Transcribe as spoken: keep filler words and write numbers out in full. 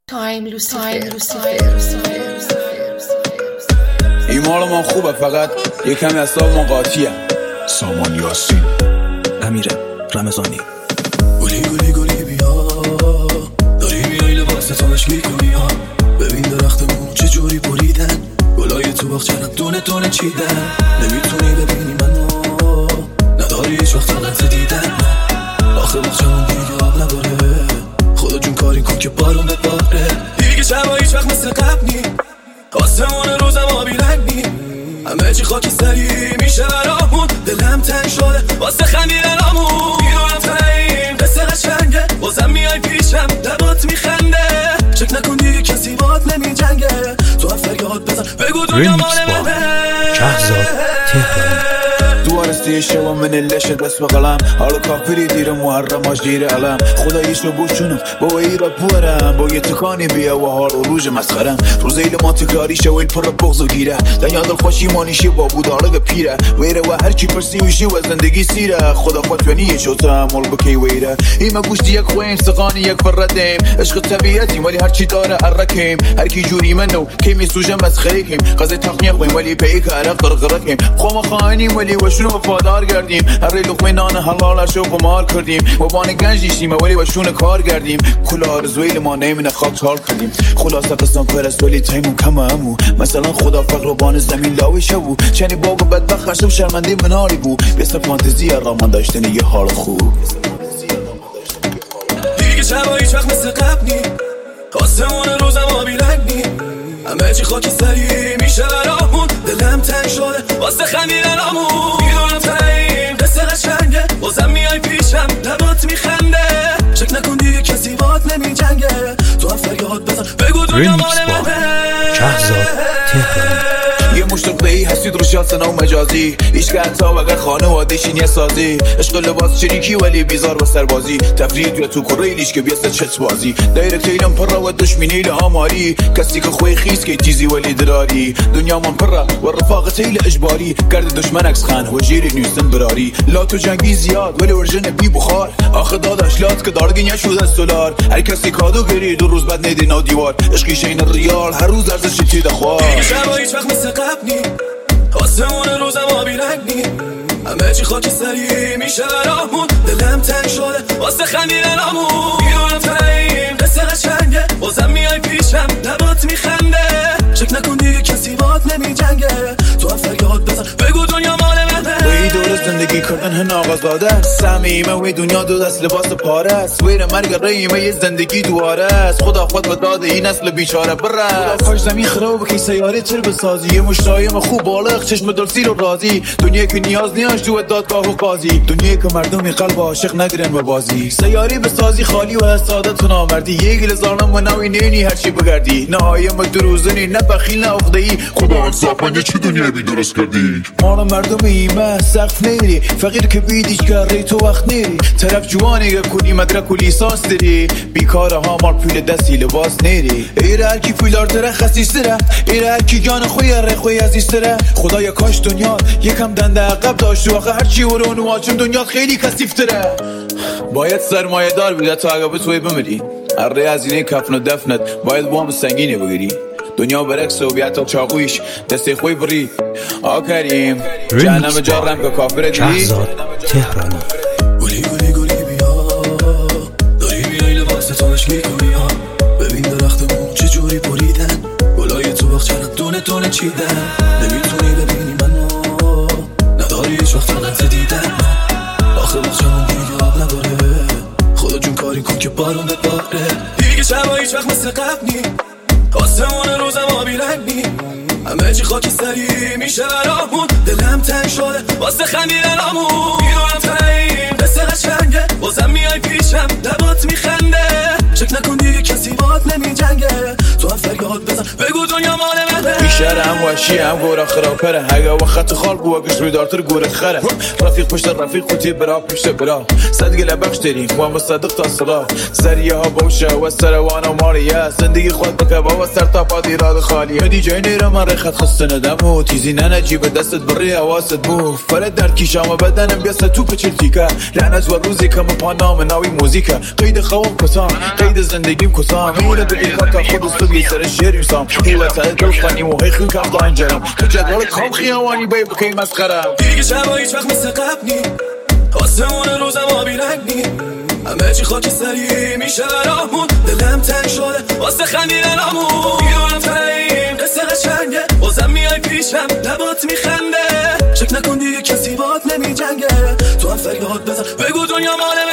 تایم لوسیفر. ایمان ما خوبه، فقط یه کمی اصاب ما قاطیه. سامان یاسین، امیر رمضانی. گلی گلی گلی بیا، داری میای لباس تانش میکنی ها. ببین درختمون چه جوری بریدن، گلای تو باغچه‌ام دونه دونه چیدن. نمیتونی ببینی منو، نداری هیچ وقت طاقت دیدن. آخه باغچه‌مون دیگه آب نداره، خدا جون کاری کن که بارون بباره. دیگه شبا هیچ وقت مثل قبل نی، آسمون روزم آبی رنگ نی. همه چی خاکستری میشه برامون، دلم تنگ شده واسه خندیدنامون. میدونم تنیم قصه قشنگه، بازم میای پیشم لبات میخنده. چک نکن دیگه کسی بات نمی جنگه، تو هم فریاد بزن بگو دنیا مال منه. شهرزاد تهران. دوارستی شوا من اللشه دست بقلم، حالا کافری دیر محرماش دیر علم. خداییشو بوشونم با ایرا بورم، با یه تکانی بیا و حال و روژ مسخرم. روز ایل ما تکراری شویل پر بغض و گیره، دنیا دل خوشی مانیشی با بودارق پیره. ویره و هر چی پرسی ویشی و زندگی سیره، خدا خودتونیه شو تحمل بکی ویره. ایما گوشتی یک خویم سقانی یک فردیم، عشق طبیعتی ولی هر چی داره حرکیم. هر کی جوری منو کی میسوجه مسخره کیم، قضیه تقنیه خویم ولی پیک عرق قرقره کیم. خوما خواهنیم ولی وشونو وفادار گردیم، هر لقمه نان حلالش رو قمار کردیم. و بان گنج دیشتیم ولی وشون کار گردیم. کل آرزویل ما نمیونه خاک تال کردیم. خلاصه قسم پرست ولی تایمون کم همو، مثلا خدا فقر و بان زمین لاوی شو. چنی باگ و بدبخت خشم شرمنده مناری بو، بیست فانتزی رامان داشتن یه حال خوب. دیگه شبا هیچ وقت مثل قبل نی، آسمون روزم آبی رنگ نی. همه چی خاکستری میشه برامون، دلم تنگ شده واسه خندیدنامون. میدونم تنیم قصه قشنگه، بازم میای پیشم لبات میخنده. چک نکن دیگه کسی بات نمی جنگه، تو هم فریاد بزن بگو دنیا مال منه. شهرزاد تهران. یه مشتاق بهی هستید رو شانسنا و مجازی، ایش که حتی وگر خانواده‌شین یه سازی. عشق لباس چریکی ولی بیزار و سربازی، تفرید یا تو کره ایلیش که بیست چت بازی. دایرکت ایلم پر و دشمنی لآماری، کسی که خوی خیز که تیزی ولی دراری. دنیا من پر و رفاقت ایل اجباری، گرد دشمن اکس خان و جیری نیستن براری. لا تو جنگی زیاد ولی ورژن بی بخار، آخه داداش لات که دارگین یا شده سولار. هر کسی کادو گری دو روز بعد ندی نو دیوار، عشقی شین ریال هر روز ارزش تیده خوار. دیگه شبا هیچ وقت مثل قبل نی، آسمون روزم آبی رنگ نی. همه چی خاکستری میشه برامون، دلم تنگ شده واسه خندیدنامون. میدونم تنیم قصه قشنگه، بازم میای پیشم لبات میخنده. چک نکن دیگه کسی بات نمی جنگه، تو هم فریاد بزن بگو دنیا مال منه. وی دور زندگی کردن هن آغاز داده است، سمیمه وی دنیا دو دست لباس پاره است. ویر مرگ ریمه یه زندگی دواره است، خدا خود بداده این نسل بیچاره بره. خدا کاش زمین خراب که سیاره تر بسازی، یه مشتایم خوب بالغ چشم دلسیر و راضی. دنیا که نیاز نیاز جو دادگاه و قاضی، دنیا که مردمی قلب عاشق ندارن و بازی. سیاری بسازی خالی و حسادت و نامردی، یه گل زارنم و نوی نینی هرچی بگردی. نهایم دروزنی نه بخیل نه اخدهی، خدا انصافانه چه دنیا بی درست کردی. مال مردم ایمه سقف نیری، فقیر که بیدیش کاری تو وقت نیری. طرف جوانی که کنی مدرک و لیسانس داری، بیکار ها مال پول دستی لباس نیری. ایره هر کی پولار تره خسیس تره، ایره هر کی جان خوی ره خوی عزیز تره. خدایا کاش دنیا یکم دنده عقب داشت، آخه هرچی ورون واچم دنیا خیلی کثیف تره. باید سرمایه دار بیده تا اگه بتوی بمیری، اره هزینه کفن و دفنت باید وام سنگینی بگیری. دنیا برعکس و بیعتا چاقویش دسته خوی بری. آ کریم جهنم جارم که کافر دی. شهرزاد تهرانی. گلی گلی گلی بیا، داری میای لباس تانش میکنی ها. ببین درختمون چه جوری بریدن، گلای تو باغچه‌ام دونه دونه چیدن. نمیتونی ببینی منو، نداری هیچ وقت طاقت دیدن. آخه باغچه‌مون دیگه آب نداره، خدا جون کاری کن که بارون بباره. دیگه شبا هیچ وقت مثل قبل نی، آسمون روزم آبی رنگ نی. همه چی خاکستری میشه برامون، دلم تنگ شده واسه خندیدنامون. میدونم تنیم قصه قشنگه، بازم میای پیشم لبات میخنده. چک نکن دیگه کسی بات نمی جنگه، تو هم فریاد بزن بگو دنیا مال منه. شهر هم وحشی هم گورا خراپره هگه وقت خال بوا گشت روی دارتر گوره خره رفیق پشت رفیق قوتی برا پشت برا صدقه لبخش داریم و مصدق تا صلا سریه ها باشه و سروان و ماریه زندگی خود بکه و سر تا پا دیراد خالیه دی جای نیره من ریخت خسته ندمو تیزی ننجیب دستت بری حواست مو فرد در کیشام بدنم بیست تو پچل تیکه لعنت و روزی که پا نام ناوی موزیکه قید خواب کسان قید زندگیم کسان میره بگی کاتا خود استوگی سر شیر میسام هیوت های دل خانی و هی خوی کم داین جرم تو جدول کام خیاوانی بای بکی مسخرم دیگه شبا هیچ وقت مثل قبل نی آسمون روزم آبی رنگ نی همه چی خاکی سری میشه برامون دلم تنگ شده واسه خندیدن آمون میدونم تاییم قصه قشنگه بازم میای پیشم لبات میخنده شک نکن دیگه کسی بات نمی جنگه تو هم فریاد بزن بگو دنیا مال